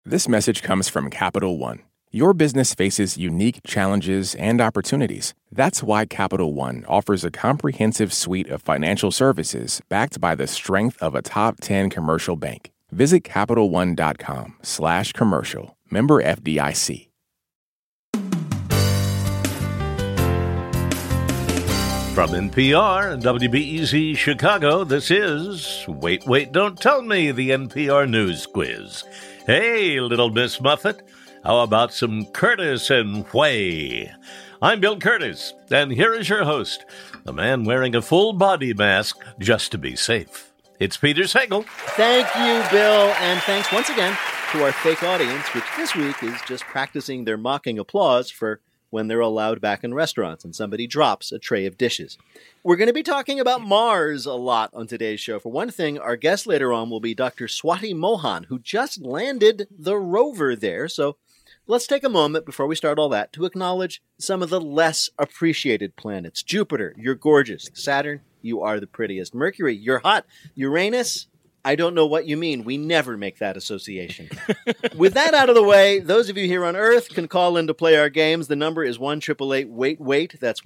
This message comes from Capital One. Your business faces unique challenges and opportunities. That's why Capital One offers a comprehensive suite of financial services backed by the strength of a top 10 commercial bank. Visit CapitalOne.com/commercial. Member FDIC. From NPR and WBEZ Chicago, this is Wait, Wait, Don't Tell Me, the NPR News Quiz. Hey, Little Miss Muffet, how about some Curtis and Whey? I'm Bill Curtis, and here is your host, the man wearing a full body mask just to be safe. It's Peter Sagal. Thank you, Bill, and thanks once again to our fake audience, which this week is just practicing their mocking applause for when they're allowed back in restaurants and somebody drops a tray of dishes. We're going to be talking about Mars a lot on today's show. For one thing, our guest later on will be Dr. Swati Mohan, who just landed the rover there. So let's take a moment before we start all that to acknowledge some of the less appreciated planets. Jupiter, you're gorgeous. Saturn, you are the prettiest. Mercury, you're hot. Uranus, I don't know what you mean. We never make that association. With that out of the way, those of you here on Earth can call in to play our games. The number is 1-888-WAIT-WAIT. That's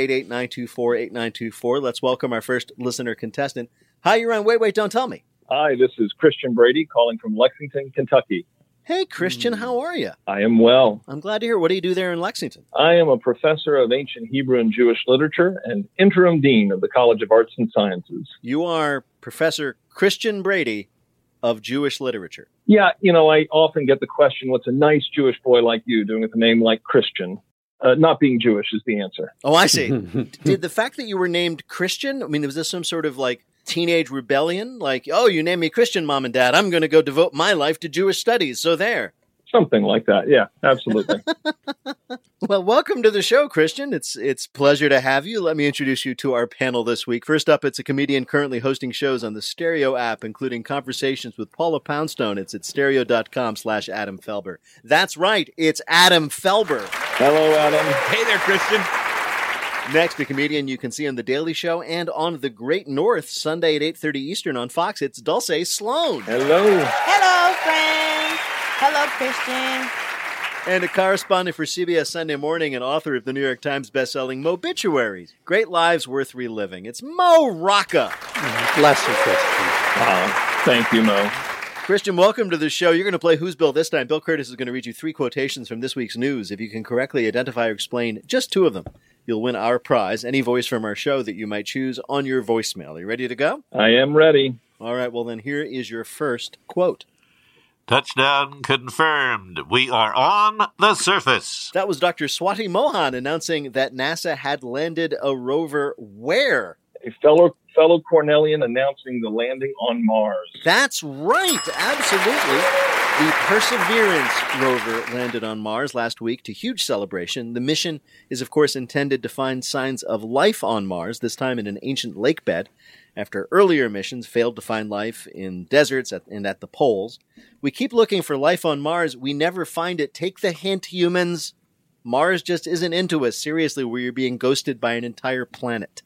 1-888-924-8924. Let's welcome our first listener contestant. Hi, you're on Wait, Wait, Don't Tell Me. Hi, this is Christian Brady calling from Lexington, Kentucky. Hey, Christian, how are you? I am well. I'm glad to hear. What do you do there in Lexington? I am a professor of ancient Hebrew and Jewish literature and interim dean of the College of Arts and Sciences. You are Professor Christian Brady of Jewish literature. Yeah, I often get the question, what's a nice Jewish boy like you doing with a name like Christian? Not being Jewish is the answer. Oh, I see. Did the fact that you were named Christian, was this some sort of teenage rebellion? Oh, you named me Christian, Mom and Dad. I'm going to go devote my life to Jewish studies. So there. Something like that. Yeah, absolutely. Well, welcome to the show, Christian. It's a pleasure to have you. Let me introduce you to our panel this week. First up, it's a comedian currently hosting shows on the Stereo app, including Conversations with Paula Poundstone. It's at stereo.com/Adam Felber. That's right. It's Adam Felber. Hello, Adam. Hey there, Christian. Next, a comedian you can see on The Daily Show and on The Great North, Sunday at 8:30 Eastern on Fox. It's Dulce Sloan. Hello. Hello, friends. Hello, Christian. And a correspondent for CBS Sunday Morning and author of the New York Times bestselling Mobituaries, Great Lives Worth Reliving. It's Mo Rocca. Bless you, Christian. Thank you, Mo. Christian, welcome to the show. You're going to play Who's Bill this time. Bill Curtis is going to read you 3 quotations from this week's news. If you can correctly identify or explain just 2 of them, you'll win our prize, any voice from our show that you might choose on your voicemail. Are you ready to go? I am ready. All right, well then here is your first quote. Touchdown confirmed. We are on the surface. That was Dr. Swati Mohan announcing that NASA had landed a rover where? A fellow Cornellian announcing the landing on Mars. That's right, absolutely. The Perseverance rover landed on Mars last week to huge celebration. The mission is, of course, intended to find signs of life on Mars, this time in an ancient lake bed, after earlier missions failed to find life in deserts and at the poles. We keep looking for life on Mars. We never find it. Take the hint, humans. Mars just isn't into us. Seriously, we're being ghosted by an entire planet.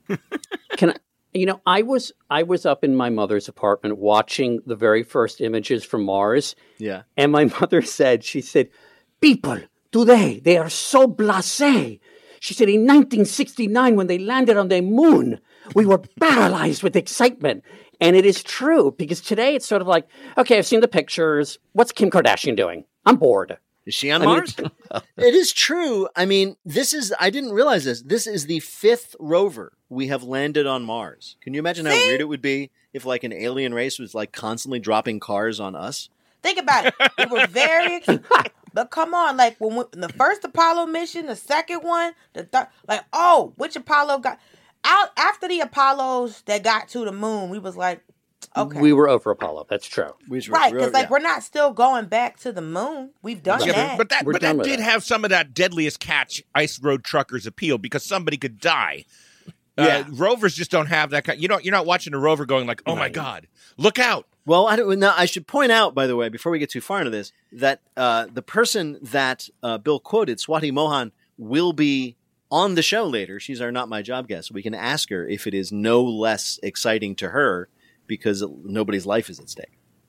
I was up in my mother's apartment watching the very first images from Mars. Yeah. And my mother said, people today, they are so blasé. She said, in 1969, when they landed on the moon, we were paralyzed with excitement. And it is true, because today it's sort of like, okay, I've seen the pictures. What's Kim Kardashian doing? I'm bored. Is she on Mars? It is true. I didn't realize this. This is the 5th rover we have landed on Mars. Can you imagine how weird it would be if an alien race was constantly dropping cars on us? Think about it. We were very excited. But come on, when the first Apollo mission, the second one, the third, which Apollo got out after the Apollos that got to the moon? We was like, okay, we were over Apollo. That's true, right? Because we're not still going back to the moon. We've done that. But that did have some of that deadliest catch ice road truckers appeal because somebody could die. Rovers just don't have that kind. You're not watching a rover going oh my God, look out. Well, I should point out, by the way, before we get too far into this, that the person that Bill quoted, Swati Mohan, will be on the show later. She's our Not My Job guest. We can ask her if it is no less exciting to her because nobody's life is at stake.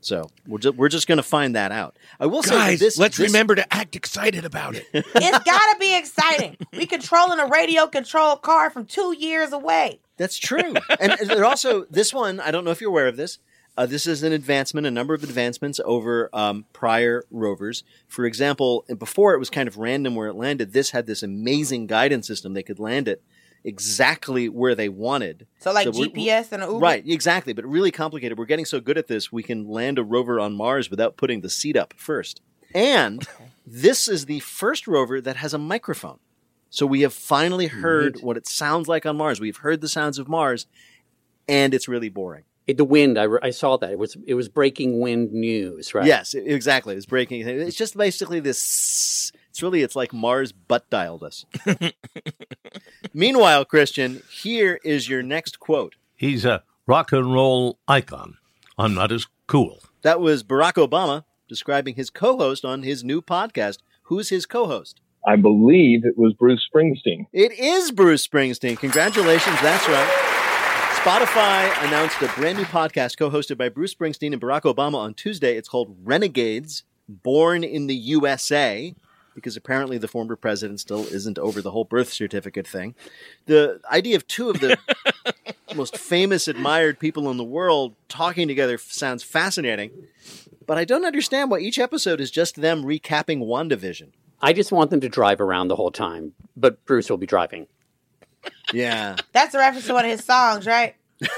So we're just going to find that out. I will say Guys, that let's remember to act excited about it. It's got to be exciting. We controlling a radio-controlled car from 2 years away. That's true. And also, this one, I don't know if you're aware of this. This is an advancement, a number of advancements over prior rovers. For example, before it was kind of random where it landed. This had this amazing guidance system. They could land it exactly where they wanted. So like GPS and an Uber? Right, exactly, but really complicated. We're getting so good at this, we can land a rover on Mars without putting the seat up first. And this is the first rover that has a microphone. So we have finally heard what it sounds like on Mars. We've heard the sounds of Mars, and it's really boring. The wind, I saw that. It was breaking wind news, right? Yes, exactly. It's breaking. It's just basically this. It's like Mars butt dialed us. Meanwhile, Christian, here is your next quote. He's a rock and roll icon. I'm not as cool. That was Barack Obama describing his co-host on his new podcast. Who's his co-host? I believe it was Bruce Springsteen. It is Bruce Springsteen. Congratulations. That's right. Spotify announced a brand new podcast co-hosted by Bruce Springsteen and Barack Obama on Tuesday. It's called Renegades, Born in the USA, because apparently the former president still isn't over the whole birth certificate thing. The idea of two of the most famous, admired people in the world talking together sounds fascinating, but I don't understand why each episode is just them recapping WandaVision. I just want them to drive around the whole time, but Bruce will be driving. Yeah. That's a reference to one of his songs, right?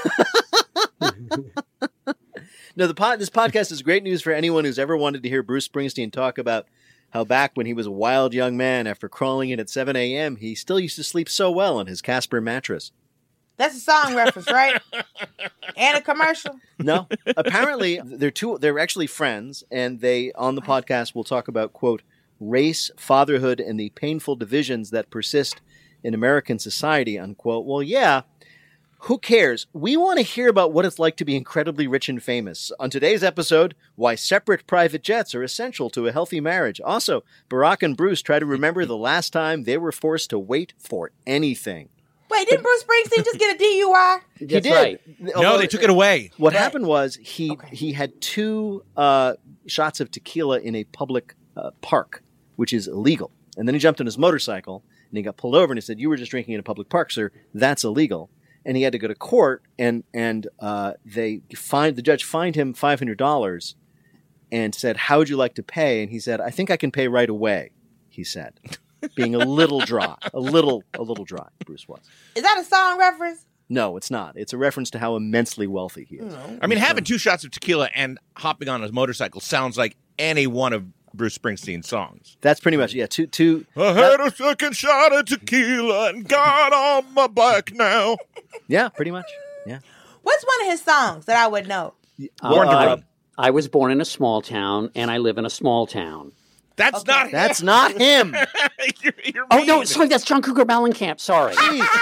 No, this podcast is great news for anyone who's ever wanted to hear Bruce Springsteen talk about how back when he was a wild young man, after crawling in at 7 a.m., he still used to sleep so well on his Casper mattress. That's a song reference, right? And a commercial? No. Apparently, they're actually friends, and they, on the podcast, will talk about, quote, race, fatherhood, and the painful divisions that persist in American society, unquote. Well, yeah. Who cares? We want to hear about what it's like to be incredibly rich and famous. On today's episode, why separate private jets are essential to a healthy marriage. Also, Barack and Bruce try to remember the last time they were forced to wait for anything. Wait, didn't Bruce Springsteen just get a DUI? He That's did. right. No, they took it away. What happened was he had 2 shots of tequila in a public park, which is illegal. And then he jumped on his motorcycle, and he got pulled over, and he said, "You were just drinking in a public park, sir. That's illegal." And he had to go to court, and the judge fined him $500 and said, "How would you like to pay?" And he said, "I think I can pay right away," he said, being a little dry, a little dry, Bruce was. Is that a song reference? No, it's not. It's a reference to how immensely wealthy he is. I mean, having 2 shots of tequila and hopping on his motorcycle sounds like any one of Bruce Springsteen's songs. That's pretty much, yeah. Two. I had a second shot of tequila and got on my bike now. Yeah, pretty much. Yeah. What's one of his songs that I would know? Born to Run. I was born in a small town, and I live in a small town. That's not him. That's not him. You're Oh, no, mean. sorry, that's John Cougar Mellencamp. Sorry.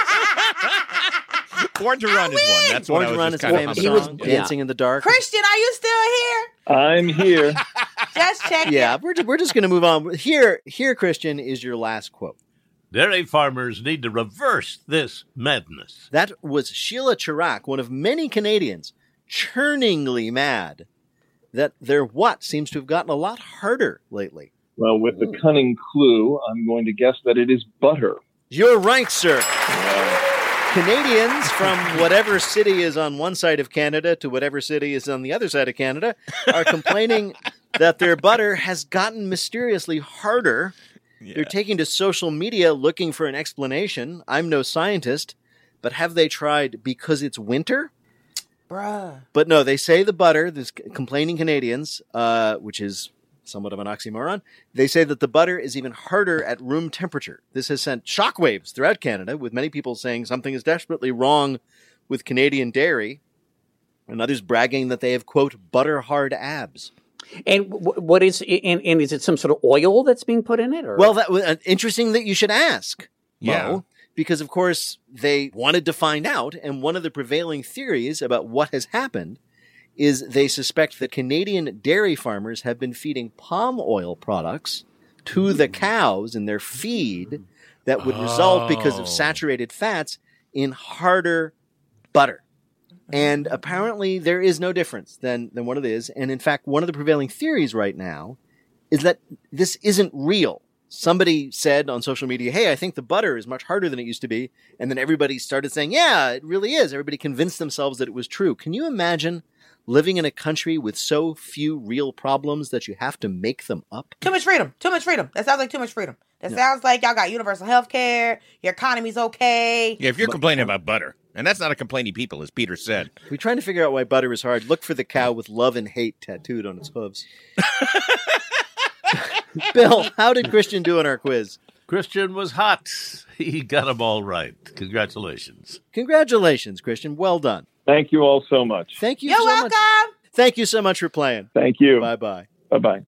Born to Run is one. That's Born what to I Run was is just a kind famous of song. Yeah. Dancing in the Dark. Christian, are you still here? I'm here. Just checking. Yeah, we're just going to move on. Here, Christian, is your last quote. Dairy farmers need to reverse this madness. That was Sheila Chirac, one of many Canadians, churningly mad that their what seems to have gotten a lot harder lately. Well, with the cunning clue, I'm going to guess that it is butter. You're right, sir. Canadians from whatever city is on one side of Canada to whatever city is on the other side of Canada are complaining that their butter has gotten mysteriously harder. Yeah. They're taking to social media looking for an explanation. I'm no scientist, but have they tried because it's winter? Bruh. But no, they say the butter, these complaining Canadians, which is somewhat of an oxymoron, they say that the butter is even harder at room temperature. This has sent shockwaves throughout Canada, with many people saying something is desperately wrong with Canadian dairy, and others bragging that they have, quote, butter-hard abs. And what is, and is it some sort of oil that's being put in it? Or? Well, that was interesting that you should ask, Mo, Yeah. because, of course, they wanted to find out, and one of the prevailing theories about what has happened is they suspect that Canadian dairy farmers have been feeding palm oil products to the cows in their feed that would result, because of saturated fats, in harder butter. And apparently there is no difference than what it is. And in fact, one of the prevailing theories right now is that this isn't real. Somebody said on social media, hey, I think the butter is much harder than it used to be. And then everybody started saying, yeah, it really is. Everybody convinced themselves that it was true. Can you imagine living in a country with so few real problems that you have to make them up? Too much freedom. Too much freedom. That sounds like too much freedom. That sounds like y'all got universal health care. Your economy's okay. Yeah, if you're complaining about butter, and that's not a complaining people, as Peter said. If we're trying to figure out why butter is hard, look for the cow with love and hate tattooed on its hooves. Bill, how did Christian do in our quiz? Christian was hot. He got them all right. Congratulations. Congratulations, Christian. Well done. Thank you all so much. Thank you You're so welcome. much. Thank you so much for playing. Thank you. Bye-bye. Bye-bye.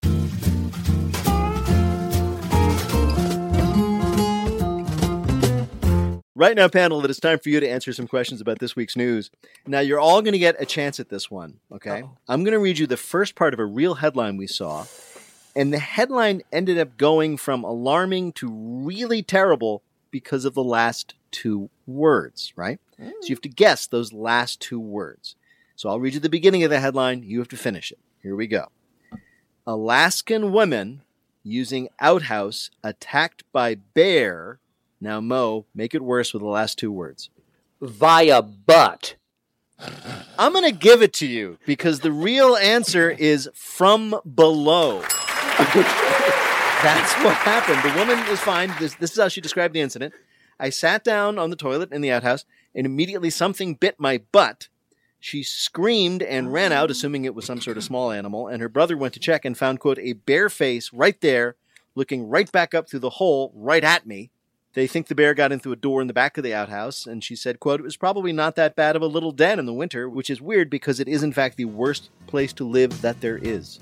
Right now, panel, it is time for you to answer some questions about this week's news. Now, you're all going to get a chance at this one, okay? Uh-oh. I'm going to read you the first part of a real headline we saw, and the headline ended up going from alarming to really terrible because of the last two words, right? So you have to guess those last two words. So I'll read you the beginning of the headline. You have to finish it. Here we go. Alaskan woman using outhouse attacked by bear. Now, Mo, make it worse with the last two words. Via butt. I'm going to give it to you because the real answer is from below. That's what happened. The woman is fine. This is how she described the incident. I sat down on the toilet in the outhouse, and immediately something bit my butt. She screamed and ran out, assuming it was some sort of small animal, and her brother went to check and found, quote, a bare face right there, looking right back up through the hole, right at me. They think the bear got in through a door in the back of the outhouse, and she said, quote, it was probably not that bad of a little den in the winter, which is weird because it is, in fact, the worst place to live that there is.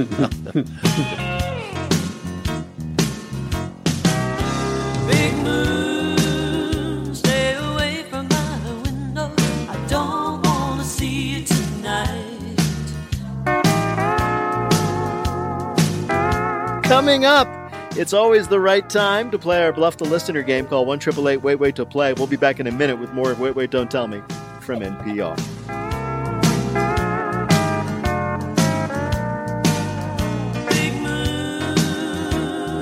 Big moon, stay away from my window. I don't want to see you tonight. Coming up, it's always the right time to play our Bluff the Listener game. Call 1-888-WAIT-WAIT to play. We'll be back in a minute with more of Wait, Wait, Don't Tell Me from NPR. Big moon,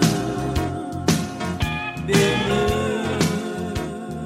big moon.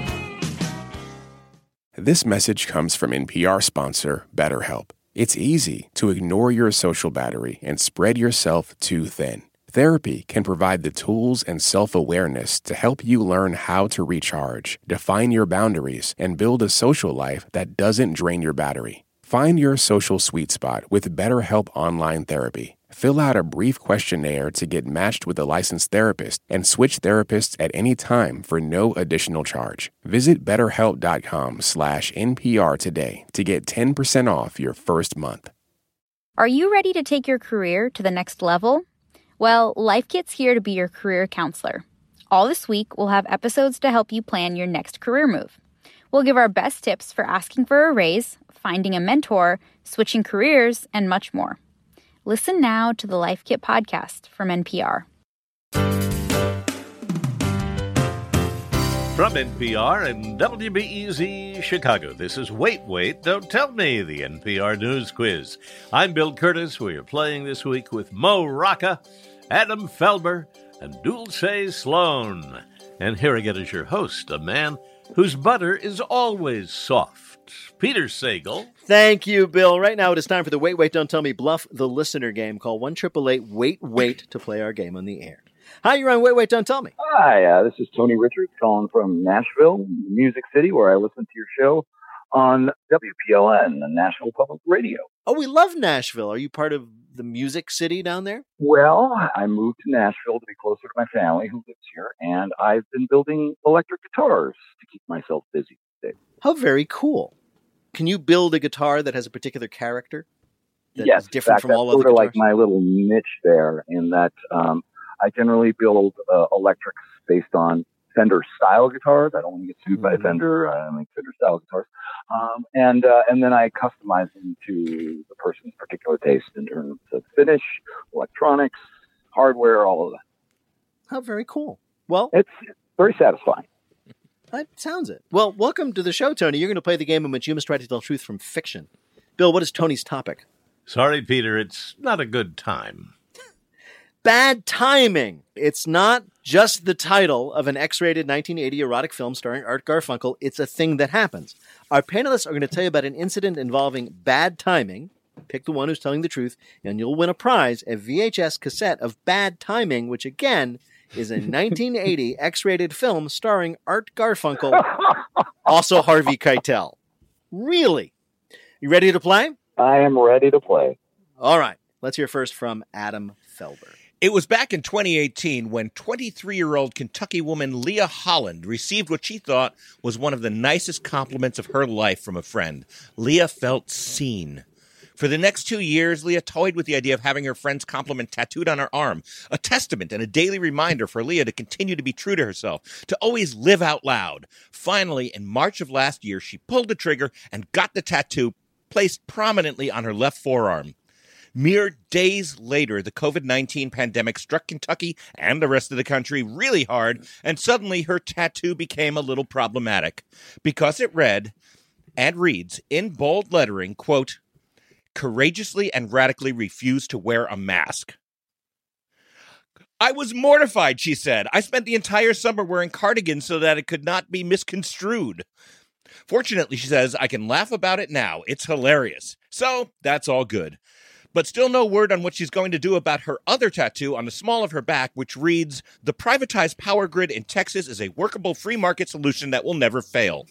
This message comes from NPR sponsor BetterHelp. It's easy to ignore your social battery and spread yourself too thin. Therapy can provide the tools and self-awareness to help you learn how to recharge, define your boundaries, and build a social life that doesn't drain your battery. Find your social sweet spot with BetterHelp Online Therapy. Fill out a brief questionnaire to get matched with a licensed therapist and switch therapists at any time for no additional charge. Visit BetterHelp.com/NPR today to get 10% off your first month. Are you ready to take your career to the next level? Well, Life Kit's here to be your career counselor. All this week, we'll have episodes to help you plan your next career move. We'll give our best tips for asking for a raise, finding a mentor, switching careers, and much more. Listen now to the Life Kit podcast from NPR. From NPR and WBEZ Chicago, this is Wait, Wait, Don't Tell Me, the NPR News Quiz. I'm Bill Curtis. We are playing this week with Mo Rocca, Adam Felber, and Dulce Sloan. And here again is your host, a man whose butter is always soft, Peter Sagal. Thank you, Bill. Right now it is time for the Wait, Wait, Don't Tell Me Bluff the Listener game. Call 1-888-WAIT-WAIT to play our game on the air. Hi, you're on Wait, Wait, Don't Tell Me. Hi, this is Tony Richards calling from Nashville, Music City, where I listen to your show on WPLN, the National Public Radio. Oh, we love Nashville. Are you part of the Music City down there? Well, I moved to Nashville to be closer to my family who lives here, and I've been building electric guitars to keep myself busy today. How very cool. Can you build a guitar that has a particular character that yes, is different in fact, from all that's other sort of guitars? like my little niche there in that I generally build electrics based on Fender style guitars. I don't want to get sued by Fender. I make Fender style guitars. And then I customize them to the person's particular taste in terms of finish, electronics, hardware, all of that. How very cool. Well, it's very satisfying. That sounds it. Well, welcome to the show, Tony. You're going to play the game in which you must try to tell truth from fiction. Bill, what is Tony's topic? Sorry, Peter, it's not a good time. Bad timing. It's not just the title of an X-rated 1980 erotic film starring Art Garfunkel. It's a thing that happens. Our panelists are going to tell you about an incident involving bad timing. Pick the one who's telling the truth, and you'll win a prize, a VHS cassette of Bad Timing, which again is a 1980 X-rated film starring Art Garfunkel, also Harvey Keitel. Really? You ready to play? I am ready to play. All right. Let's hear first from Adam Felber. It was back in 2018 when 23-year-old Kentucky woman Leah Holland received what she thought was one of the nicest compliments of her life from a friend. Leah felt seen. For the next 2 years, Leah toyed with the idea of having her friend's compliment tattooed on her arm, a testament and a daily reminder for Leah to continue to be true to herself, to always live out loud. Finally, in March of last year, she pulled the trigger and got the tattoo placed prominently on her left forearm. Mere days later, the COVID-19 pandemic struck Kentucky and the rest of the country really hard, and suddenly her tattoo became a little problematic because it read, and reads, in bold lettering, quote, courageously and radically refuse to wear a mask. I was mortified, she said. I spent the entire summer wearing cardigans so that it could not be misconstrued. Fortunately, she says, I can laugh about it now. It's hilarious. So that's all good. But still no word on what she's going to do about her other tattoo on the small of her back, which reads, the privatized power grid in Texas is a workable free market solution that will never fail.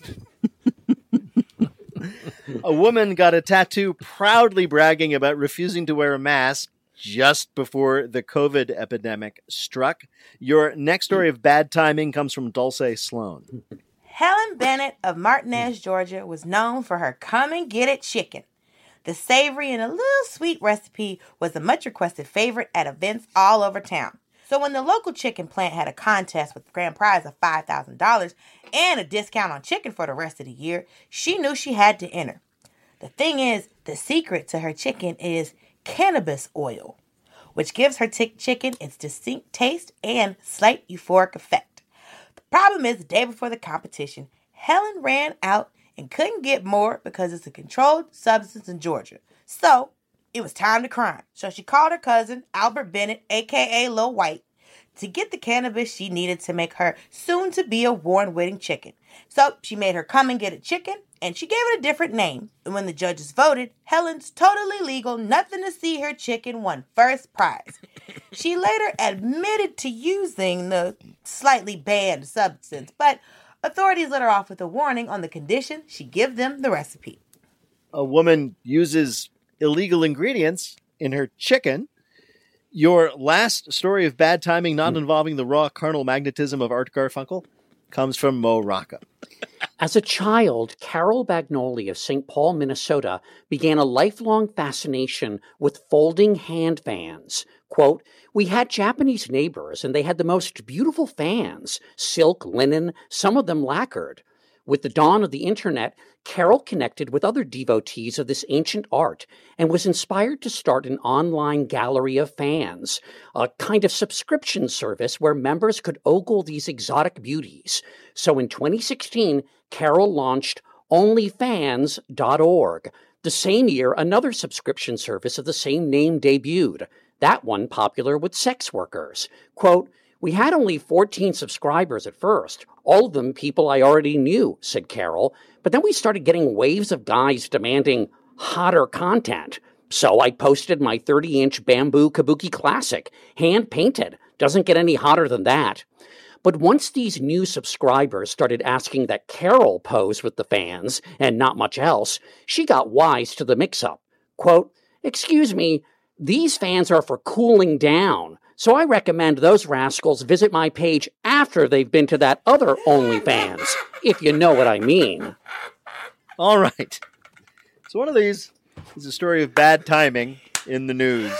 A woman got a tattoo proudly bragging about refusing to wear a mask just before the COVID epidemic struck. Your next story of bad timing comes from Dulce Sloan. Helen Bennett of Martinez, Georgia, was known for her come and get it chicken. The savory and a little sweet recipe was a much requested favorite at events all over town. So when the local chicken plant had a contest with a grand prize of $5,000 and a discount on chicken for the rest of the year, she knew she had to enter. The thing is, the secret to her chicken is cannabis oil, which gives her chicken its distinct taste and slight euphoric effect. The problem is, the day before the competition, Helen ran out and couldn't get more because it's a controlled substance in Georgia. So it was time to crime. So she called her cousin, Albert Bennett, a.k.a. Lil White, to get the cannabis she needed to make her soon-to-be award-winning chicken. So she made her come and get a chicken, and she gave it a different name. And when the judges voted, Helen's totally legal, nothing to see her chicken won first prize. She later admitted to using the slightly banned substance, but authorities let her off with a warning on the condition she give them the recipe. A woman uses illegal ingredients in her chicken. Your last story of bad timing, not involving the raw carnal magnetism of Art Garfunkel, comes from Mo Rocca. As a child, Carol Bagnoli of St. Paul, Minnesota, began a lifelong fascination with folding hand fans. Quote, we had Japanese neighbors, and they had the most beautiful fans, silk, linen, some of them lacquered. With the dawn of the internet, Carol connected with other devotees of this ancient art and was inspired to start an online gallery of fans, a kind of subscription service where members could ogle these exotic beauties. So in 2016, Carol launched OnlyFans.org. The same year, another subscription service of the same name debuted, that one popular with sex workers. Quote, we had only 14 subscribers at first, all of them people I already knew, said Carol, but then we started getting waves of guys demanding hotter content. So I posted my 30-inch bamboo kabuki classic, hand-painted. Doesn't get any hotter than that. But once these new subscribers started asking that Carol pose with the fans, and not much else, she got wise to the mix-up. Quote, excuse me, these fans are for cooling down, so I recommend those rascals visit my page after they've been to that other OnlyFans, if you know what I mean. All right. So one of these is a story of bad timing in the news.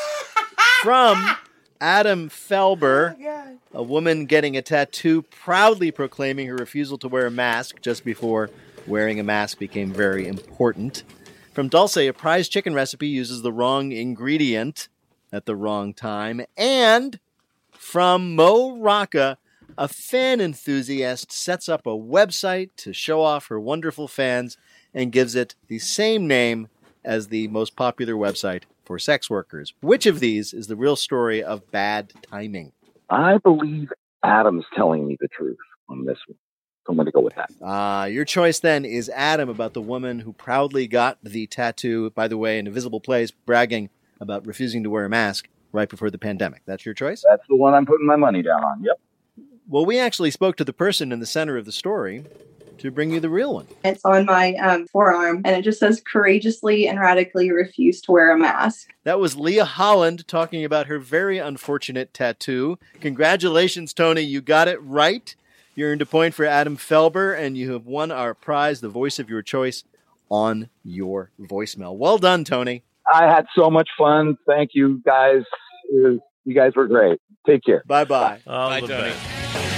From Adam Felber, a woman getting a tattoo proudly proclaiming her refusal to wear a mask just before wearing a mask became very important. From Dulce, a prize chicken recipe uses the wrong ingredient at the wrong time. And from Mo Rocca, A fan enthusiast sets up a website to show off her wonderful fans and gives it the same name as the most popular website for sex workers. Which of these is the real story of bad timing? I believe Adam's telling me the truth on this one. So I'm going to go with that. Your choice then is Adam, about the woman who proudly got the tattoo, by the way, in a visible place, bragging about refusing to wear a mask right before the pandemic. That's your choice? That's the one I'm putting my money down on. Yep. Well, we actually spoke to the person in the center of the story to bring you the real one. It's on my forearm, and it just says, courageously and radically refuse to wear a mask. That was Leah Holland talking about her very unfortunate tattoo. Congratulations, Tony. You got it right. You earned a point for Adam Felber, and you have won our prize, the voice of your choice, on your voicemail. Well done, Tony. I had so much fun. Thank you, guys. You guys were great. Take care. Bye-bye. All Bye, the Tony. best.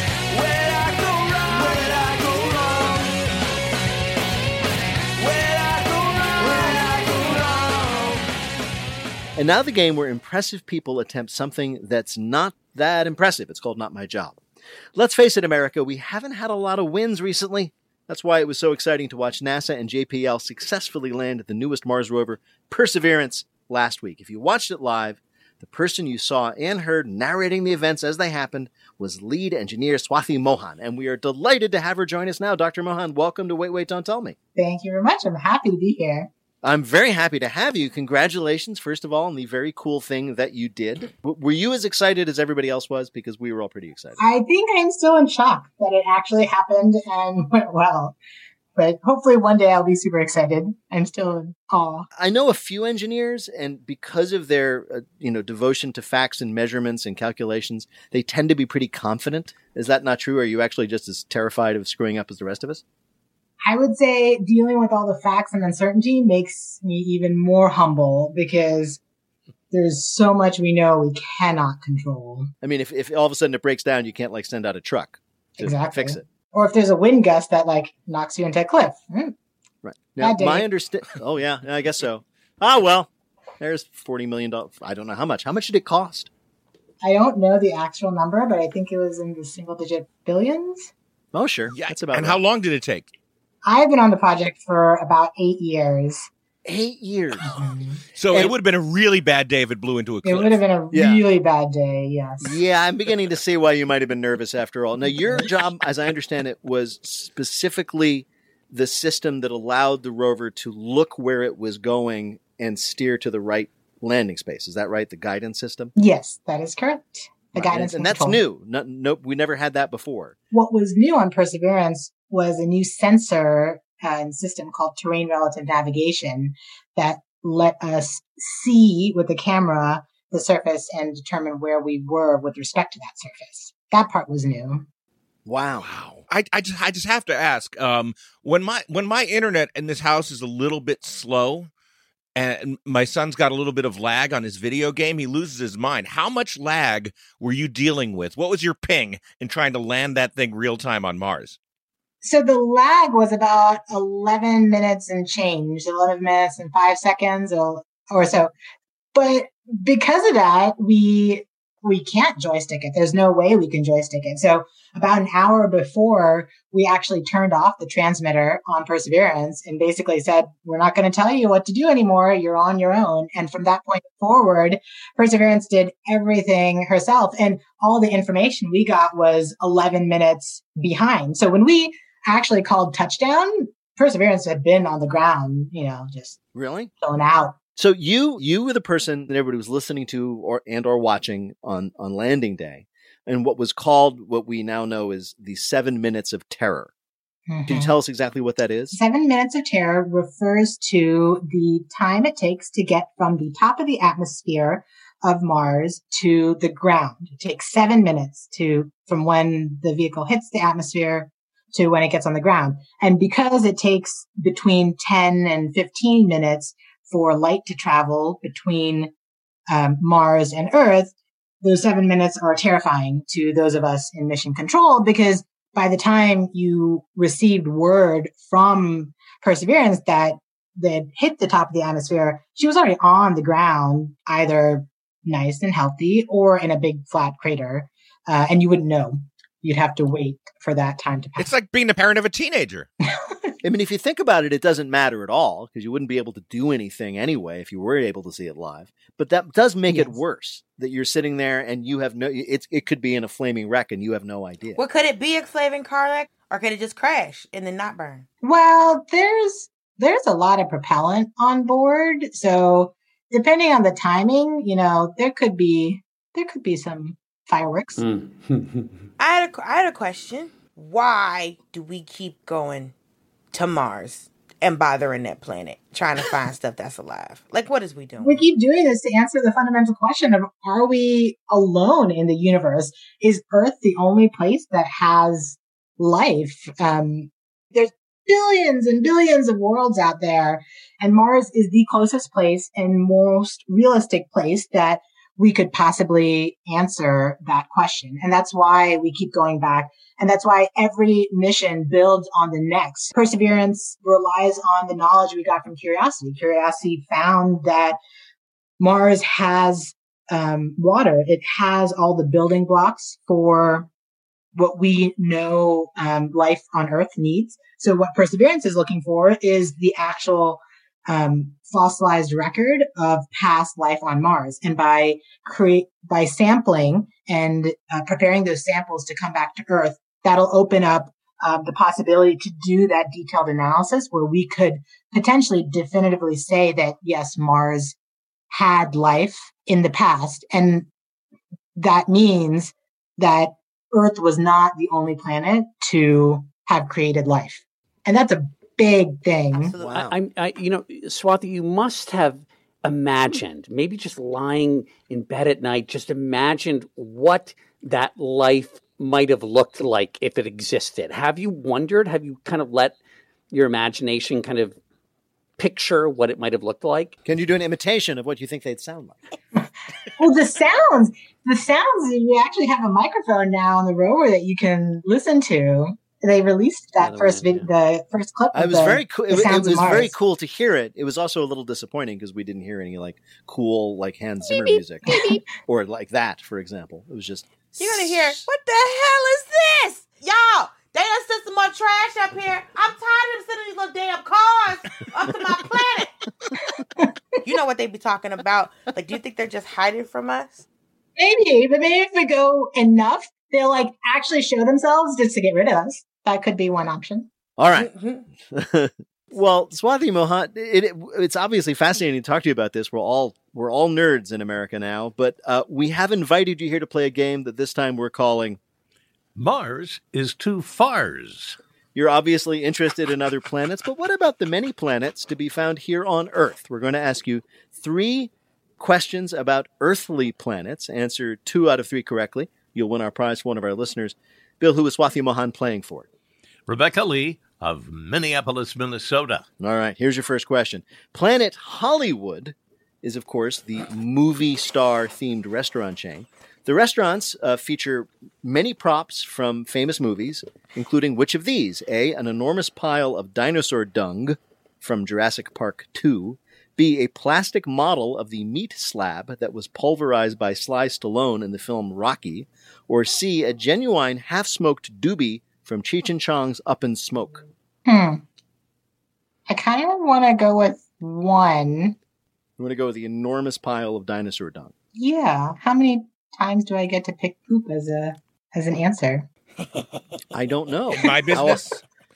And now the game where impressive people attempt something that's not that impressive. It's called Not My Job. Let's face it, America, we haven't had a lot of wins recently. That's why it was so exciting to watch NASA and JPL successfully land the newest Mars rover, Perseverance, last week. If you watched it live, the person you saw and heard narrating the events as they happened was lead engineer Swathi Mohan, and we are delighted to have her join us now. Dr. Mohan, welcome to Wait, Don't Tell Me. Thank you very much. I'm happy to be here. I'm very happy to have you. Congratulations, first of all, on the very cool thing that you did. Were you as excited as everybody else was? Because we were all pretty excited. I think I'm still in shock that it actually happened and went well. But hopefully one day I'll be super excited. I'm still in awe. I know a few engineers, and because of their devotion to facts and measurements and calculations, they tend to be pretty confident. Is that not true? Are you actually just as terrified of screwing up as the rest of us? I would say dealing with all the facts and uncertainty makes me even more humble because there's so much we know we cannot control. I mean, if all of a sudden it breaks down, you can't send out a truck to fix it. Or if there's a wind gust that knocks you into a cliff. Right. Now, my understanding. Oh, yeah, I guess so. Well, there's $40 million. I don't know how much. How much did it cost? I don't know the actual number, but I think it was in the single-digit billions. Oh, sure. Yeah, that's about And right. how long did it take? I've been on the project for about 8 years. 8 years. So it would have been a really bad day if it blew into a cliff. It would have been a really bad day, yes. Yeah, I'm beginning to see why you might have been nervous after all. Now, your job, as I understand it, was specifically the system that allowed the rover to look where it was going and steer to the right landing space. Is that right? The guidance system? Yes, that is correct. The guidance and that's control. new. Nope, we never had that before. What was new on Perseverance was a new sensor and system called terrain relative navigation that let us see with the camera the surface and determine where we were with respect to that surface. That part was new. Wow. I just have to ask, when my internet in this house is a little bit slow and my son's got a little bit of lag on his video game, he loses his mind. How much lag were you dealing with? What was your ping in trying to land that thing real time on Mars? So the lag was about 11 minutes and change, 11 minutes and 5 seconds or so. But because of that, we can't joystick it. There's no way we can joystick it. So about an hour before, we actually turned off the transmitter on Perseverance and basically said, we're not going to tell you what to do anymore. You're on your own. And from that point forward, Perseverance did everything herself. And all the information we got was 11 minutes behind. So when we actually called touchdown, Perseverance had been on the ground, just really chilling out. So you were the person that everybody was listening to or watching on landing day, and what we now know is the 7 minutes of terror. Mm-hmm. Can you tell us exactly what that is? 7 minutes of terror refers to the time it takes to get from the top of the atmosphere of Mars to the ground. It takes 7 minutes from when the vehicle hits the atmosphere to when it gets on the ground. And because it takes between 10 and 15 minutes for light to travel between Mars and Earth, those 7 minutes are terrifying to those of us in mission control, because by the time you received word from Perseverance that they'd hit the top of the atmosphere, she was already on the ground, either nice and healthy or in a big flat crater, and you wouldn't know. you'd have to wait for that time to pass. It's like being the parent of a teenager. I mean, if you think about it, it doesn't matter at all because you wouldn't be able to do anything anyway if you were able to see it live. But that does make it worse that you're sitting there and you have it could be in a flaming wreck and you have no idea. Well, could it be a flaming car wreck or could it just crash and then not burn? Well, there's a lot of propellant on board. So depending on the timing, there could be some fireworks. I had a question. Why do we keep going to Mars and bothering that planet, trying to find stuff that's alive? Like, what is we doing? We keep doing this to answer the fundamental question of, are we alone in the universe? Is Earth the only place that has life? There's billions and billions of worlds out there, and Mars is the closest place and most realistic place that we could possibly answer that question. And that's why we keep going back. And that's why every mission builds on the next. Perseverance relies on the knowledge we got from Curiosity. Curiosity found that Mars has water. It has all the building blocks for what we know life on Earth needs. So what Perseverance is looking for is the actual fossilized record of past life on Mars. And by sampling and preparing those samples to come back to Earth, that'll open up the possibility to do that detailed analysis where we could potentially definitively say that, yes, Mars had life in the past. And that means that Earth was not the only planet to have created life. And that's a big thing. Wow. Swati, you must have imagined, maybe just lying in bed at night, just imagined what that life might have looked like if it existed. Have you wondered? Have you kind of let your imagination kind of picture what it might have looked like? Can you do an imitation of what you think they'd sound like? Well, the sounds, we actually have a microphone now on the rover that you can listen to. They released that the first clip. It was very cool. It was very cool to hear it. It was also a little disappointing because we didn't hear any cool Hans Zimmer music or like that, for example. It was just. You're gonna hear, what the hell is this, y'all? They done sent some more trash up here. I'm tired of sending these little damn cars up to my planet. You know what they be talking about? Like, do you think they're just hiding from us? Maybe, but maybe if we go enough, they'll actually show themselves just to get rid of us. That could be one option. All right. Well, Swati Mohan, it's obviously fascinating to talk to you about this. We're all nerds in America now, but we have invited you here to play a game that this time we're calling Mars is Too Fars. You're obviously interested in other planets, but what about the many planets to be found here on Earth? We're going to ask you 3 questions about earthly planets. Answer 2 out of 3 correctly. You'll win our prize for one of our listeners. Bill, who is Swati Mohan playing for? Rebecca Lee of Minneapolis, Minnesota. All right, here's your first question. Planet Hollywood is, of course, the movie star-themed restaurant chain. The restaurants feature many props from famous movies, including which of these? A, an enormous pile of dinosaur dung from Jurassic Park 2. B, a plastic model of the meat slab that was pulverized by Sly Stallone in the film Rocky. Or C, a genuine half-smoked doobie from Cheech and Chong's Up in Smoke. I kind of want to go with 1. You want to go with the enormous pile of dinosaur dung? Yeah. How many times do I get to pick poop as an answer? I don't know. In my business?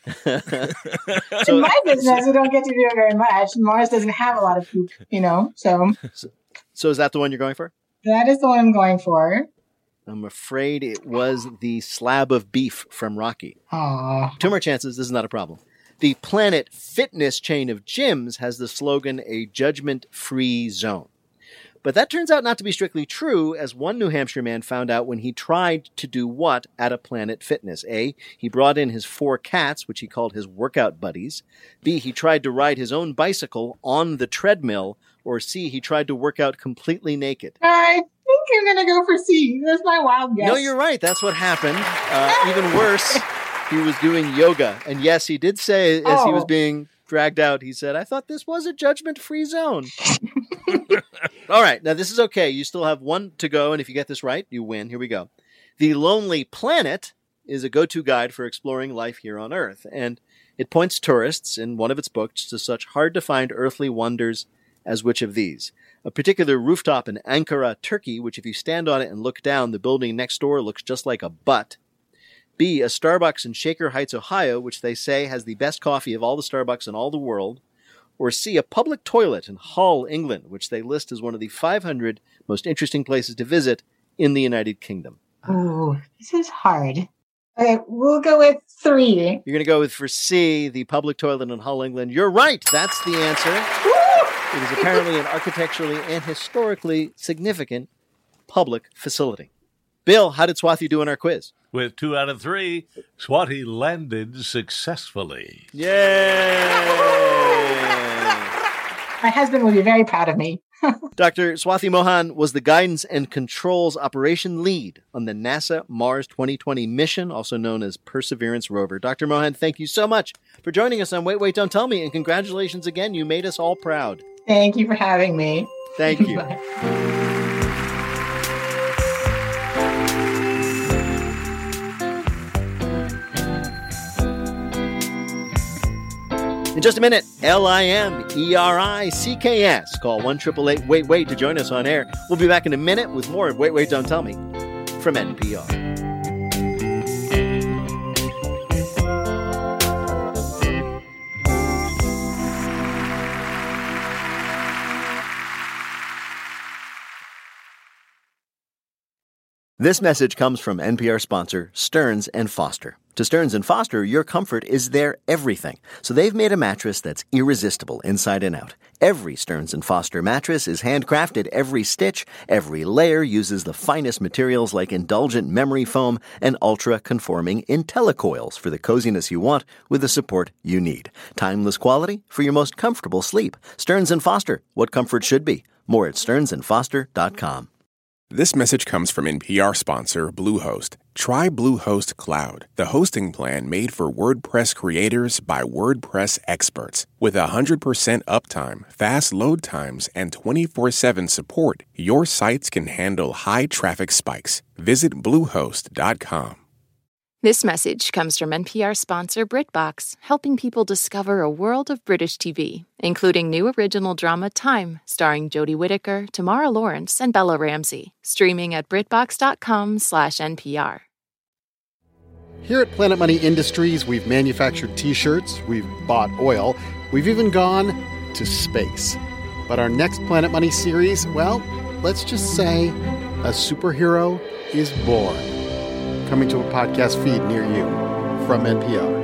In my business, we don't get to do it very much. Mars doesn't have a lot of poop, So is that the one you're going for? That is the one I'm going for. I'm afraid it was the slab of beef from Rocky. Aww. 2 more chances. This is not a problem. The Planet Fitness chain of gyms has the slogan, a judgment-free zone. But that turns out not to be strictly true, as one New Hampshire man found out when he tried to do what at a Planet Fitness? A, he brought in his 4 cats, which he called his workout buddies. B, he tried to ride his own bicycle on the treadmill. Or C, he tried to work out completely naked. I think I'm going to go for C. That's my wild guess. No, you're right. That's what happened. Even worse, he was doing yoga. And yes, he did say, as he was being dragged out, he said, I thought this was a judgment-free zone. All right. Now, this is okay. You still have 1 to go. And if you get this right, you win. Here we go. The Lonely Planet is a go-to guide for exploring life here on Earth, and it points tourists in one of its books to such hard-to-find earthly wonders as which of these? A particular rooftop in Ankara, Turkey, which if you stand on it and look down, the building next door looks just like a butt. B, a Starbucks in Shaker Heights, Ohio, which they say has the best coffee of all the Starbucks in all the world. Or C, a public toilet in Hull, England, which they list as one of the 500 most interesting places to visit in the United Kingdom. Oh, this is hard. Okay, we'll go with 3. You're going to go with, for C, the public toilet in Hull, England. You're right. That's the answer. It is apparently an architecturally and historically significant public facility. Bill, how did Swathi do in our quiz? With 2 out of 3, Swathi landed successfully. Yay! My husband will be very proud of me. Dr. Swathi Mohan was the guidance and controls operation lead on the NASA Mars 2020 mission, also known as Perseverance rover. Dr. Mohan, thank you so much for joining us on Wait, Wait, Don't Tell Me, and congratulations again. You made us all proud. Thank you for having me. Thank you. In just a minute, LIMERICKS. Call 1-888-WAIT-WAIT to join us on air. We'll be back in a minute with more of Wait, Wait, Don't Tell Me from NPR. This message comes from NPR sponsor Stearns & Foster. To Stearns & Foster, your comfort is their everything. So they've made a mattress that's irresistible inside and out. Every Stearns & Foster mattress is handcrafted. Every stitch, every layer uses the finest materials like indulgent memory foam and ultra-conforming IntelliCoils for the coziness you want with the support you need. Timeless quality for your most comfortable sleep. Stearns & Foster, what comfort should be. More at stearnsandfoster.com. This message comes from NPR sponsor Bluehost. Try Bluehost Cloud, the hosting plan made for WordPress creators by WordPress experts. With 100% uptime, fast load times, and 24/7 support, your sites can handle high traffic spikes. Visit Bluehost.com. This message comes from NPR sponsor BritBox, helping people discover a world of British TV, including new original drama Time, starring Jodie Whittaker, Tamara Lawrence, and Bella Ramsey. Streaming at BritBox.com/NPR. Here at Planet Money Industries, we've manufactured T-shirts, we've bought oil, we've even gone to space. But our next Planet Money series, well, let's just say a superhero is born. Coming to a podcast feed near you from NPR.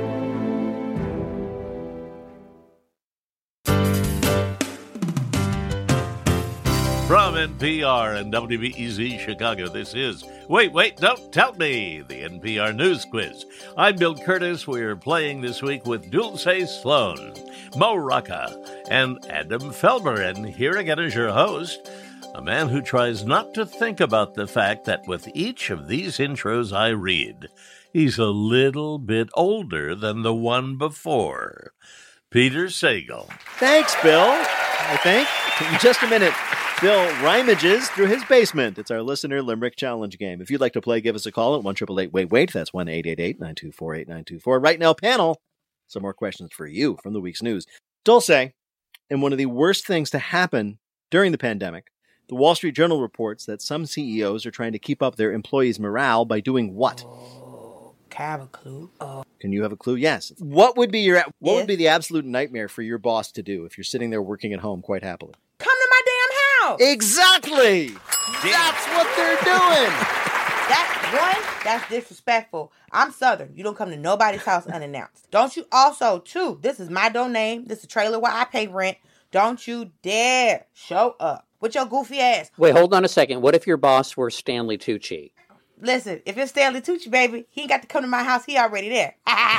From NPR and WBEZ Chicago, this is Wait, Wait, Don't Tell Me, the NPR News Quiz. I'm Bill Curtis. We're playing this week with Dulce Sloan, Mo Rocca, and Adam Felber. And here again is your host, a man who tries not to think about the fact that with each of these intros I read, he's a little bit older than the one before. Peter Sagal. Thanks, Bill. I think. In just a minute, Bill rhymages through his basement. It's our listener limerick challenge game. If you'd like to play, give us a call at 1-888-WAIT-WAIT. That's 1-888-924-8924. Right now, panel, some more questions for you from the week's news. Dulce, in one of the worst things to happen during the pandemic, the Wall Street Journal reports that some CEOs are trying to keep up their employees' morale by doing what? Can I have a clue? Can you have a clue? Yes. What would be would be the absolute nightmare for your boss to do if you're sitting there working at home quite happily? Come to my damn house. Exactly. That's what they're doing. That's disrespectful. I'm Southern. You don't come to nobody's house unannounced. Don't you also, too, this is my domain. This is a trailer where I pay rent. Don't you dare show up with your goofy ass. Wait, hold on a second. What if your boss were Stanley Tucci? Listen, if it's Stanley Tucci, baby, he ain't got to come to my house. He already there.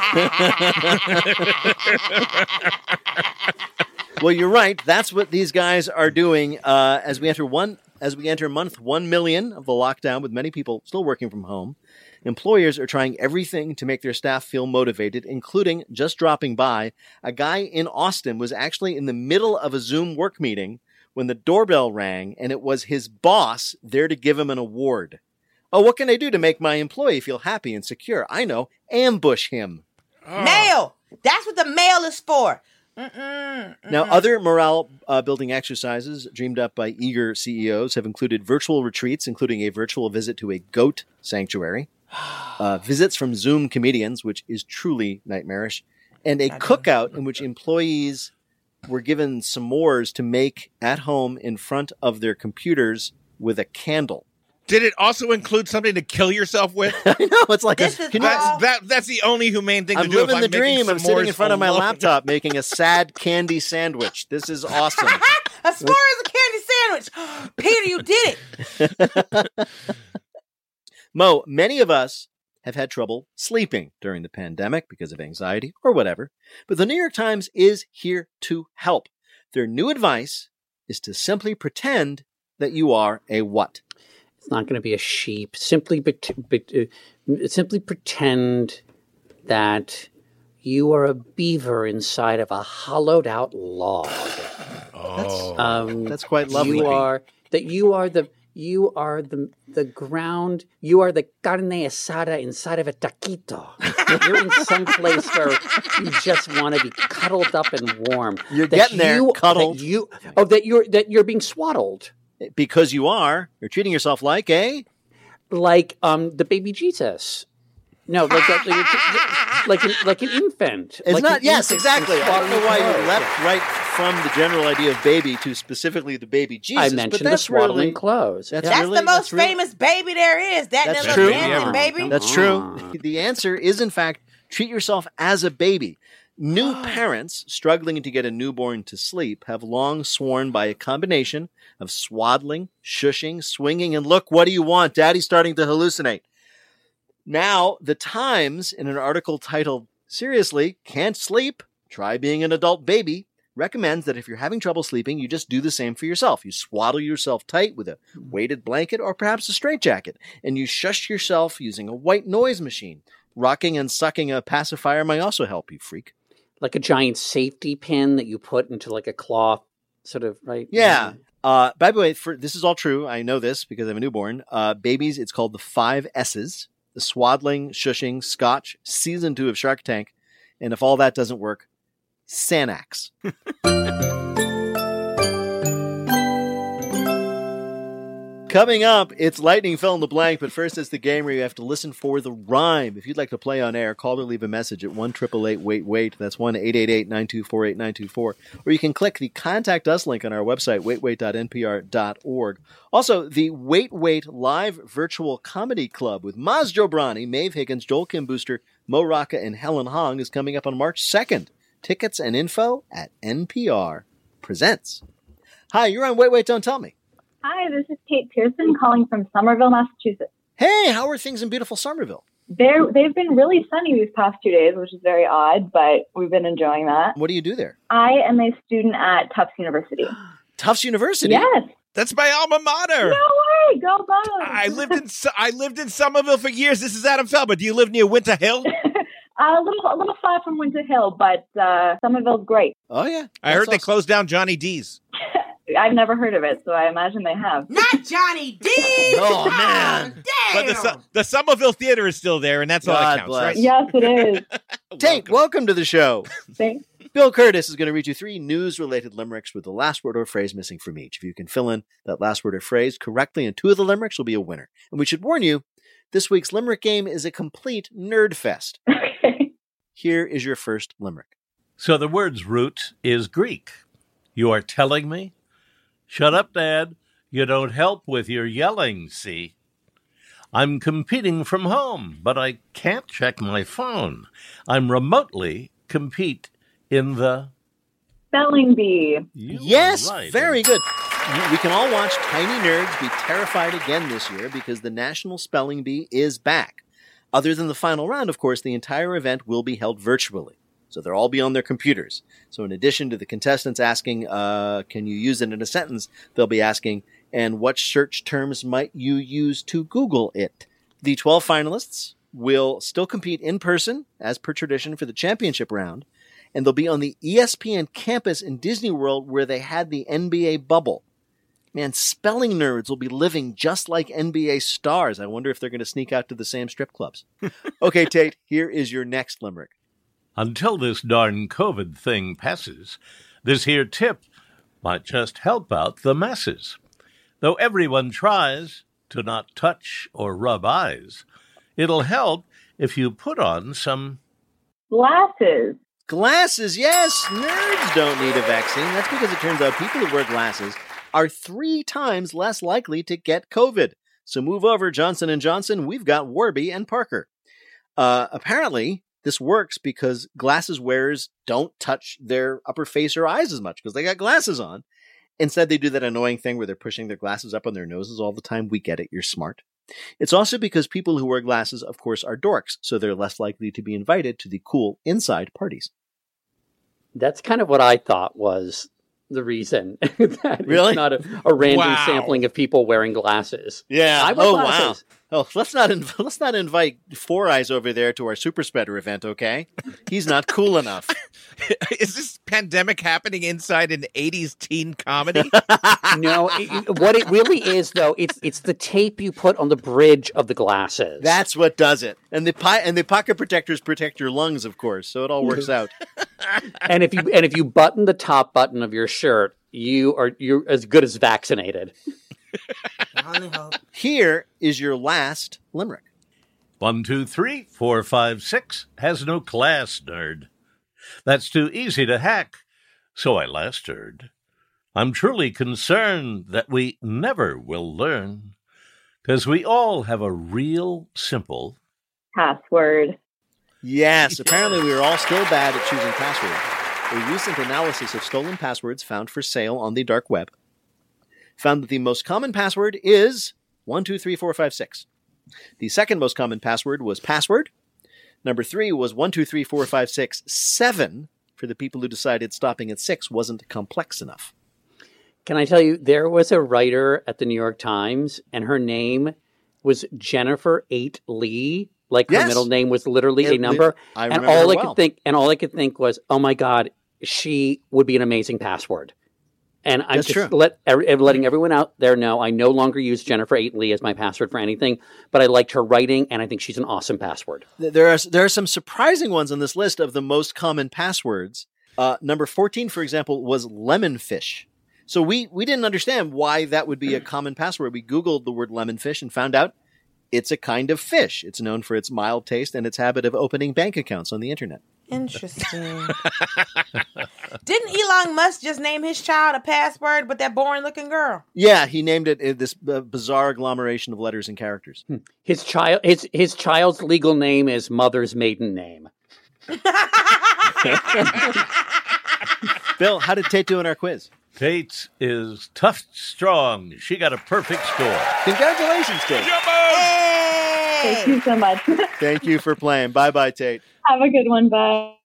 Well, you're right. That's what these guys are doing as we enter month 1 million of the lockdown, with many people still working from home. Employers are trying everything to make their staff feel motivated, including just dropping by. A guy in Austin was actually in the middle of a Zoom work meeting when the doorbell rang, and it was his boss there to give him an award. Oh, what can I do to make my employee feel happy and secure? I know. Ambush him. Mail. That's what the mail is for. Now, other morale-building exercises dreamed up by eager CEOs have included virtual retreats, including a virtual visit to a goat sanctuary, visits from Zoom comedians, which is truly nightmarish, and a cookout in which employees were given s'mores to make at home in front of their computers with a candle. Did it also include something to kill yourself with? I know, it's like that's the only humane thing to I'm do. living if the I'm dream. making I'm sitting in front of my alone. laptop making a sad candy sandwich. This is awesome. As far as a candy sandwich. Peter, you did it. Mo, many of us have had trouble sleeping during the pandemic because of anxiety or whatever, but the New York Times is here to help. Their new advice is to simply pretend that you are a what? It's not going to be a sheep. Simply pretend that you are a beaver inside of a hollowed out log. That's quite lovely. You are the ground. You are the carne asada inside of a taquito. You're in some place where you just want to be cuddled up and warm. You're getting there, cuddled. That you're being swaddled. Because you are. You're treating yourself like a... Like the baby Jesus. No, like an infant. It's like not. Yes, infant exactly. I don't know why you clothes. leapt right from the general idea of baby to specifically the baby Jesus. I mentioned but the that's swaddling really, clothes. That's the most famous baby there is. That's little true. dancing baby. That's true. The answer is, in fact, treat yourself as a baby. New parents struggling to get a newborn to sleep have long sworn by a combination of swaddling, shushing, swinging, and look, what do you want? Daddy's starting to hallucinate. Now, the Times, in an article titled, Seriously, Can't Sleep? Try Being an Adult Baby, recommends that if you're having trouble sleeping, you just do the same for yourself. You swaddle yourself tight with a weighted blanket or perhaps a straitjacket, and you shush yourself using a white noise machine. Rocking and sucking a pacifier may also help you, freak. Like a giant safety pin that you put into like a cloth, sort of, right? Yeah. By the way, this is all true. I know this because I have a newborn. Babies, it's called the 5 S's. The swaddling, shushing, scotch, season 2 of Shark Tank. And if all that doesn't work, Xanax. Coming up, it's Lightning Fill in the Blank, but first it's the game where you have to listen for the rhyme. If you'd like to play on air, call or leave a message at 1-888-WAIT-WAIT. That's 1-888-924-8924. Or you can click the Contact Us link on our website, waitwait.npr.org. Also, the Wait Wait Live Virtual Comedy Club with Maz Jobrani, Maeve Higgins, Joel Kim Booster, Mo Rocca, and Helen Hong is coming up on March 2nd. Tickets and info at NPR Presents. Hi, you're on Wait, Wait, Don't Tell Me. Hi, this is Kate Pearson calling from Somerville, Massachusetts. Hey, how are things in beautiful Somerville? They've been really sunny these past 2 days, which is very odd, but we've been enjoying that. What do you do there? I am a student at Tufts University. Tufts University? Yes. That's my alma mater. No way, go Bugs. I lived in Somerville for years. This is Adam Felber. Do you live near Winter Hill? A little far from Winter Hill, but Somerville's great. Oh, yeah. I heard they closed down Johnny D's. I've never heard of it, so I imagine they have. Not Johnny D. Oh, man. But the Somerville Theater is still there, and that's all that counts, right? Yes, it is. Tank, welcome to the show. Thanks. Bill Curtis is going to read you 3 news-related limericks with the last word or phrase missing from each. If you can fill in that last word or phrase correctly in 2 of the limericks, you'll be a winner. And we should warn you, this week's limerick game is a complete nerd fest. Okay. Here is your first limerick. So the word's root is Greek. You are telling me? Shut up, Dad. You don't help with your yelling, see? I'm competing from home, but I can't check my phone. I'm remotely compete in the... Spelling bee. Yes, right. very good. We can all watch tiny nerds be terrified again this year because the National Spelling Bee is back. Other than the final round, of course, the entire event will be held virtually. So they'll all be on their computers. So in addition to the contestants asking, can you use it in a sentence, they'll be asking, and what search terms might you use to Google it? The 12 finalists will still compete in person, as per tradition, for the championship round, and they'll be on the ESPN campus in Disney World where they had the NBA bubble. Man, spelling nerds will be living just like NBA stars. I wonder if they're going to sneak out to the same strip clubs. Okay, Tate, here is your next limerick. Until this darn COVID thing passes, this here tip might just help out the masses. Though everyone tries to not touch or rub eyes, it'll help if you put on some Glasses. Glasses, yes. Nerds don't need a vaccine. That's because it turns out people who wear glasses are 3 times less likely to get COVID. So move over, Johnson & Johnson. We've got Warby and Parker. Apparently, this works because glasses wearers don't touch their upper face or eyes as much because they got glasses on. Instead, they do that annoying thing where they're pushing their glasses up on their noses all the time. We get it. You're smart. It's also because people who wear glasses, of course, are dorks, so they're less likely to be invited to the cool inside parties. That's kind of what I thought was the reason. That Really? It's not a random Wow. sampling of people wearing glasses. Yeah. I wear glasses. Wow. Oh, let's not invite Four Eyes over there to our super spreader event, okay? He's not cool enough. Is this pandemic happening inside an 80s teen comedy? No, what it really is, though, it's the tape you put on the bridge of the glasses. That's what does it. And the pocket protectors protect your lungs, of course, so it all works out. And if you button the top button of your shirt, you're as good as vaccinated. Here is your last limerick. 1, 2, 3, 4, 5, 6 has no class, nerd. That's too easy to hack, so I last heard. I'm truly concerned that we never will learn, 'cause we all have a real simple Password. Yes, apparently we are all still bad at choosing passwords. A recent analysis of stolen passwords found for sale on the dark web found that the most common password is 1, 2, 3, 4, 5, 6. The second most common password was password. Number 3 was 1, 2, 3, 4, 5, 6, 7 for the people who decided stopping at 6 wasn't complex enough. Can I tell you, there was a writer at the New York Times, and her name was Jennifer 8 Lee. Like her Yes. middle name was literally a It- number. I and remember all her I well. could think was, oh my God, she would be an amazing password. And I'm That's just true. letting everyone out there know I no longer use Jennifer 8 Lee as my password for anything, but I liked her writing, and I think she's an awesome password. There are some surprising ones on this list of the most common passwords. Number 14, for example, was lemonfish. So we didn't understand why that would be a common password. We Googled the word lemonfish and found out it's a kind of fish. It's known for its mild taste and its habit of opening bank accounts on the internet. Interesting. Didn't Elon Musk just name his child a password, but that boring looking girl? Yeah, he named it this bizarre agglomeration of letters and characters. His child's legal name is mother's maiden name. Bill, how did Tate do in our quiz? Tate is tough, strong. She got a perfect score. Congratulations, Tate. Thank you so much. Thank you for playing. Bye-bye, Tate. Have a good one. Bye.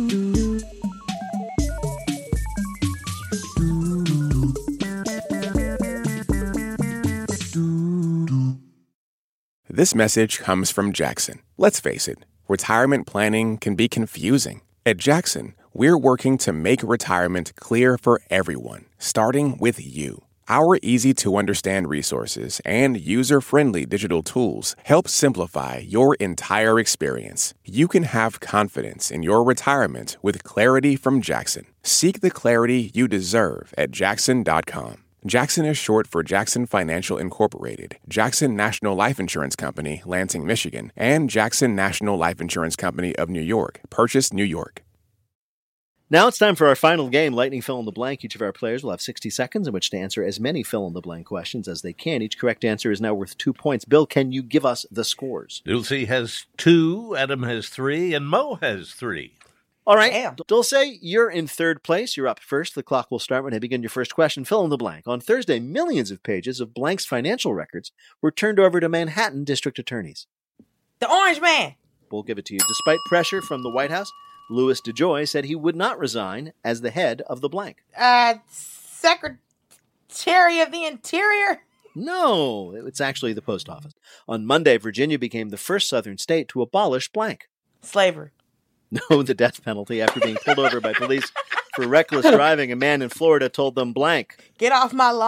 This message comes from Jackson. Let's face it, retirement planning can be confusing. At Jackson, we're working to make retirement clear for everyone, starting with you. Our easy-to-understand resources and user-friendly digital tools help simplify your entire experience. You can have confidence in your retirement with clarity from Jackson. Seek the clarity you deserve at jackson.com. Jackson is short for Jackson Financial Incorporated, Jackson National Life Insurance Company, Lansing, Michigan, and Jackson National Life Insurance Company of New York, Purchase, New York. Now it's time for our final game, Lightning Fill in the Blank. Each of our players will have 60 seconds in which to answer as many fill-in-the-blank questions as they can. Each correct answer is now worth 2 points. Bill, can you give us the scores? Dulce has 2, Adam has 3, and Mo has 3. All right, Dulce, you're in third place. You're up first. The clock will start when I begin your first question. Fill in the blank. On Thursday, millions of pages of Blank's financial records were turned over to Manhattan district attorneys. The Orange Man. We'll give it to you. Despite pressure from the White House, Louis DeJoy said he would not resign as the head of the blank. Secretary of the Interior. No, it's actually the post office. On Monday, Virginia became the first southern state to abolish blank. Slavery. No, the death penalty. After being pulled over by police for reckless driving, a man in Florida told them blank. Get off my lawn.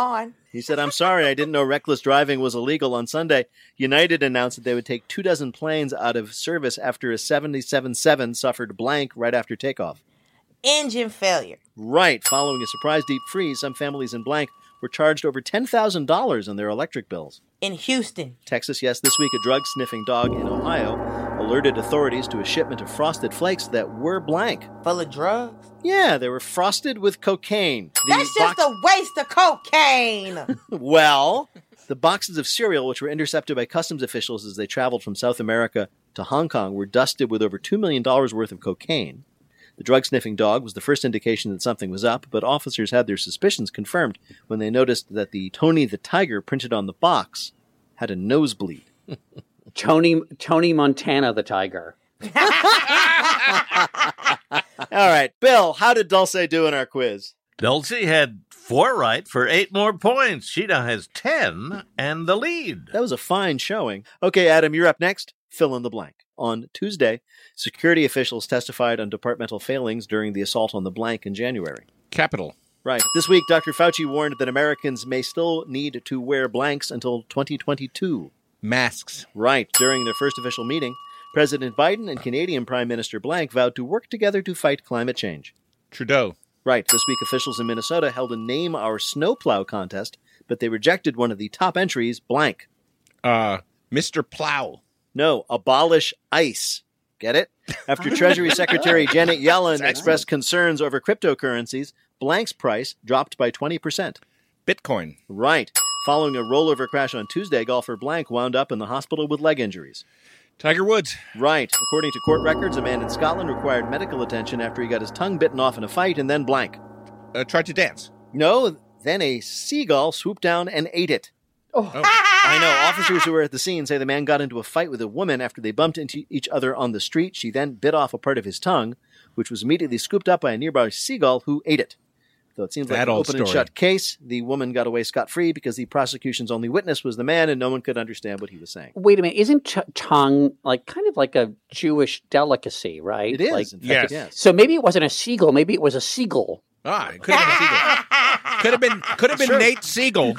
He said, I'm sorry, I didn't know reckless driving was illegal on Sunday. United announced that they would take 24 planes out of service after a 777 suffered blank right after takeoff. Engine failure. Right. Following a surprise deep freeze, some families in blank were charged over $10,000 on their electric bills. In Houston. Texas, yes. This week, a drug-sniffing dog in Ohio alerted authorities to a shipment of Frosted Flakes that were blank. Full of drugs? Yeah, they were frosted with cocaine. That's just a waste of cocaine. Well, the boxes of cereal, which were intercepted by customs officials as they traveled from South America to Hong Kong, were dusted with over $2 million worth of cocaine. The drug-sniffing dog was the first indication that something was up, but officers had their suspicions confirmed when they noticed that the Tony the Tiger printed on the box had a nosebleed. Tony Montana the Tiger. All right, Bill, how did Dulce do in our quiz? Dulce had 4 right for 8 more points. She now has 10 and the lead. That was a fine showing. Okay, Adam, you're up next. Fill in the blank. On Tuesday, security officials testified on departmental failings during the assault on the blank in January. Capital. Right. This week, Dr. Fauci warned that Americans may still need to wear blanks until 2022. Masks. Right. During their first official meeting, President Biden and Canadian Prime Minister Blank vowed to work together to fight climate change. Trudeau. Right. This week, officials in Minnesota held a Name Our Snowplow contest, but they rejected one of the top entries, blank. Mr. Plow. No, abolish ICE. Get it? After Treasury Secretary Janet Yellen expressed concerns over cryptocurrencies, blank's price dropped by 20%. Bitcoin. Right. Following a rollover crash on Tuesday, golfer blank wound up in the hospital with leg injuries. Tiger Woods. Right. According to court records, a man in Scotland required medical attention after he got his tongue bitten off in a fight and then blank. Tried to dance. No, then a seagull swooped down and ate it. Oh. I know. Officers who were at the scene say the man got into a fight with a woman after they bumped into each other on the street. She then bit off a part of his tongue, which was immediately scooped up by a nearby seagull who ate it. Though it seems like an open and shut case, the woman got away scot-free because the prosecution's only witness was the man and no one could understand what he was saying. Wait a minute. Isn't tongue kind of like a Jewish delicacy, right? It is. In fact, yes. So maybe it wasn't a seagull. Maybe it was a seagull. It could have been a seagull. Could have been Nate Siegel.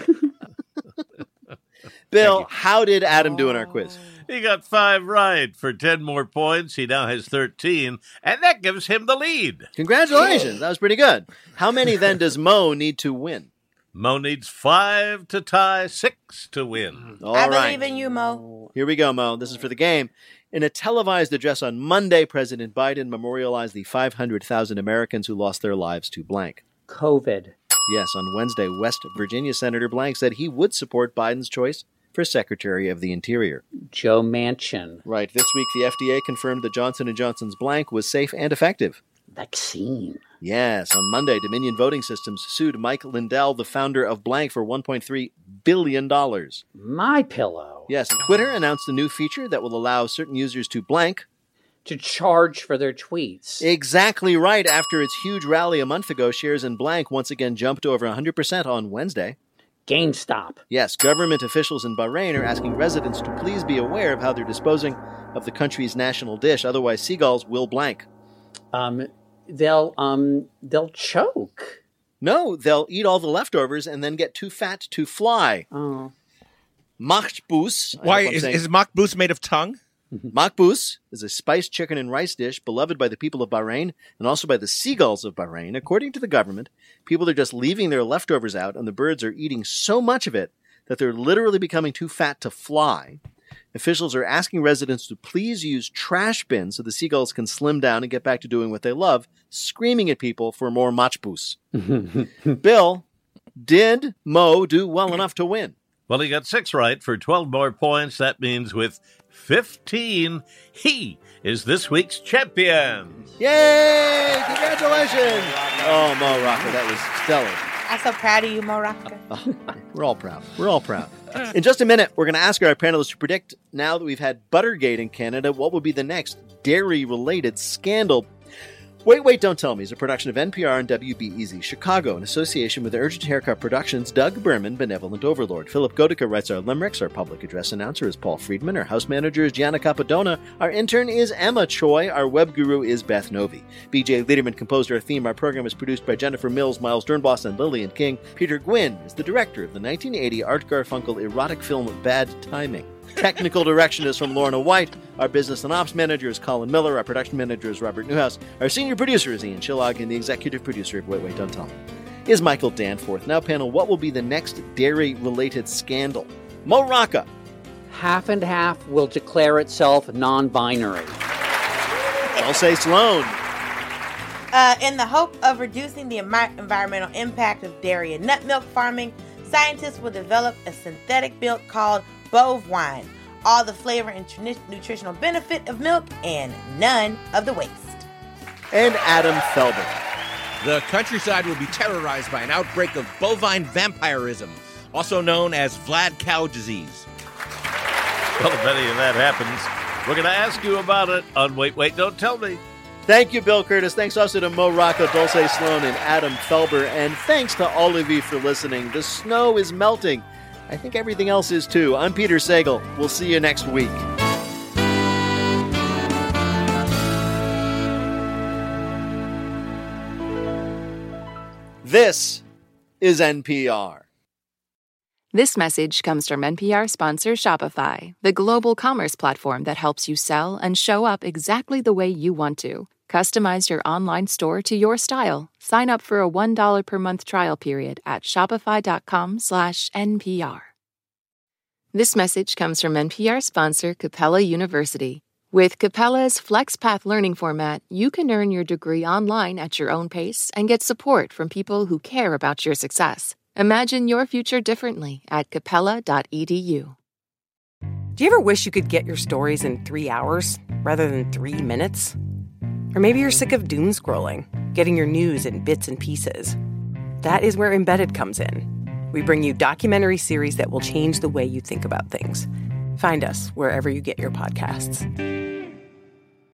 Bill, how did Adam do in our quiz? He got 5 right for 10 more points. He now has 13, and that gives him the lead. Congratulations. That was pretty good. How many then does Mo need to win? Mo needs 5 to tie, 6 to win. All I right. believe in you, Mo. Here we go, Mo. This is for the game. In a televised address on Monday, President Biden memorialized the 500,000 Americans who lost their lives to blank. COVID. Yes, on Wednesday, West Virginia Senator Blank said he would support Biden's choice for Secretary of the Interior. Joe Manchin. Right. This week, the FDA confirmed that Johnson & Johnson's blank was safe and effective. Vaccine. Yes. On Monday, Dominion Voting Systems sued Mike Lindell, the founder of blank, for $1.3 billion. My pillow. Yes. Twitter announced a new feature that will allow certain users to blank. To charge for their tweets. Exactly right. After its huge rally a month ago, shares in blank once again jumped over 100% on Wednesday. GameStop. Yes, government officials in Bahrain are asking residents to please be aware of how they're disposing of the country's national dish. Otherwise, seagulls will blank. They'll choke. No, they'll eat all the leftovers and then get too fat to fly. Oh. Makbous. Why is makbous made of tongue? Makbous is a spiced chicken and rice dish beloved by the people of Bahrain and also by the seagulls of Bahrain. According to the government, people are just leaving their leftovers out and the birds are eating so much of it that they're literally becoming too fat to fly. Officials are asking residents to please use trash bins so the seagulls can slim down and get back to doing what they love, screaming at people for more makbous. Bill, did Mo do well enough to win? Well, he got 6 right for 12 more points. That means with 15, he is this week's champion. Yay! Congratulations! Oh, Mo Rocca, that was stellar. I'm so proud of you, Mo Rocca. Oh, we're all proud. We're all proud. In just a minute, we're going to ask our panelists to predict, now that we've had Buttergate in Canada, what will be the next dairy-related scandal. Wait, Wait, Don't Tell Me is a production of NPR and WBEZ Chicago in association with Urgent Haircut Productions, Doug Berman, Benevolent Overlord. Philip Godica writes our limericks. Our public address announcer is Paul Friedman. Our house manager is Gianna Capadona. Our intern is Emma Choi. Our web guru is Beth Novi. BJ Liederman composed our theme. Our program is produced by Jennifer Mills, Miles Dernbos, and Lillian King. Peter Gwynn is the director of the 1980 Art Garfunkel erotic film Bad Timing. Technical direction is from Lorna White. Our business and ops manager is Colin Miller. Our production manager is Robert Newhouse. Our senior producer is Ian Chillag, and the executive producer of Wait, Wait, Don't Tell Me is Michael Danforth. Now, panel, what will be the next dairy-related scandal? Mo Rocca. Half and half will declare itself non-binary. Dulce Sloan. In the hope of reducing the environmental impact of dairy and nut milk farming, scientists will develop a synthetic milk called Bovine. All the flavor and nutritional benefit of milk and none of the waste. And Adam Felber. The countryside will be terrorized by an outbreak of bovine vampirism, also known as Vlad cow disease. Well, if any of that happens, we're going to ask you about it on Wait, Wait, Don't Tell Me. Thank you, Bill Curtis. Thanks also to Mo Rocca, Dulce Sloan, and Adam Felber. And thanks to all of you for listening. The snow is melting. I think everything else is too. I'm Peter Sagal. We'll see you next week. This is NPR. This message comes from NPR sponsor Shopify, the global commerce platform that helps you sell and show up exactly the way you want to. Customize your online store to your style. Sign up for a $1 per month trial period at shopify.com/NPR. This message comes from NPR sponsor Capella University. With Capella's FlexPath learning format, you can earn your degree online at your own pace and get support from people who care about your success. Imagine your future differently at capella.edu. Do you ever wish you could get your stories in 3 hours rather than 3 minutes? Or maybe you're sick of doom scrolling, getting your news in bits and pieces. That is where Embedded comes in. We bring you documentary series that will change the way you think about things. Find us wherever you get your podcasts.